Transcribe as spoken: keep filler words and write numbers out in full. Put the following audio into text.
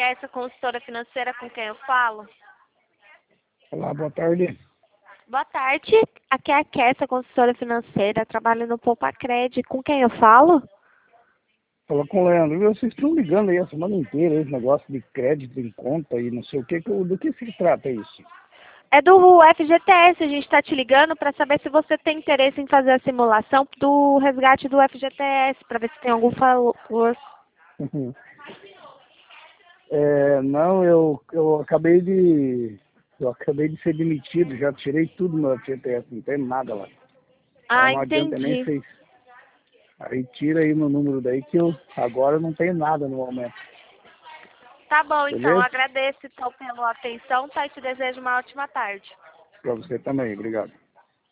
é essa consultora financeira com quem eu falo? Olá, boa tarde. Boa tarde, aqui é a Kessa, consultora financeira, trabalho no Poupa Cred. Com quem eu falo? Fala com o Leandro. Viu? Vocês estão ligando aí a semana inteira, esse negócio de crédito em conta e não sei o que. que- Do que se trata isso? É do F G T S, a gente está te ligando para saber se você tem interesse em fazer a simulação do resgate do F G T S, para ver se tem algum valor. É, não, eu, eu acabei de. Eu acabei de ser demitido, já tirei tudo no F G T S, não tem nada lá. Então Ah, não adianta nem entendi. vocês. Aí tira aí meu número daí que eu agora não tenho nada no momento. Tá bom, então, Beleza? agradeço então pela atenção, tá? E te desejo uma ótima tarde. Pra você também, obrigado.